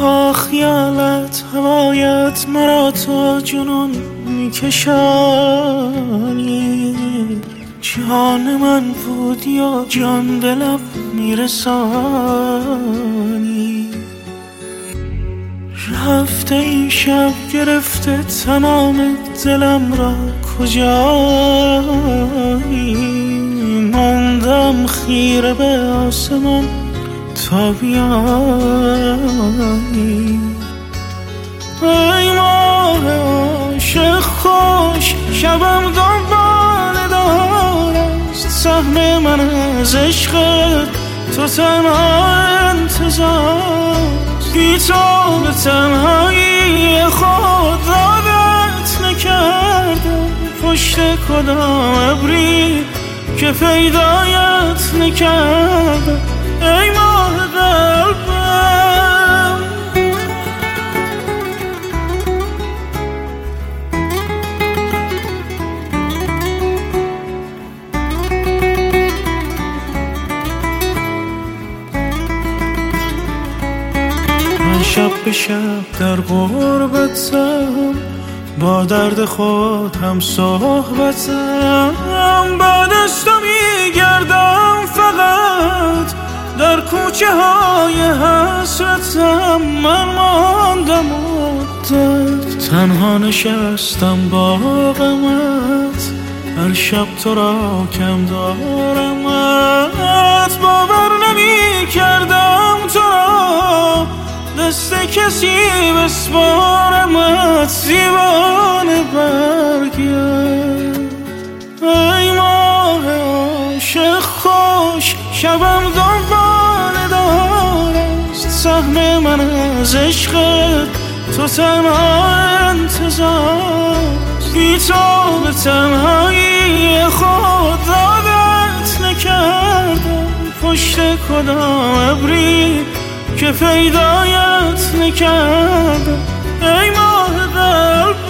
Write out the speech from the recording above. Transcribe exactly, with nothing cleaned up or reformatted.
با خیالت هوایت مرا تا جنون میکشانی، جان من بود یا جان به لب میرسانی. رفته این شب گرفته تمام دلم را کجایی، ماندم خیره به آسمان تا بیایی. ای ماه عاشق خوش شبم دنبال دار است، سهم من از عشقت تو تنها انتظار. بی تو به تنهایی خود عادت نکردم، پشت کدام ابری که پیدایت نکردم. ای ماه قلبم من شب به شب در غربتم، با درد خود هم صحبتم. بعد از تو میگردم فقط در کوچه های حسرتم. من ماندم مدت تنها نشستم با غمت، هر شب تو را کم دارمت. باور نمی کردم تو را دست کسی بسپارمت، دیوانه برگرد. ای ماه عاشق خوش شبم دنبال دار است، سهم من از عشقت تو تنها انتظار. بی تو به تنهایی خود عادت نکردم، پشت کدام ابری که پیدایت نکردم. ای ماه قلب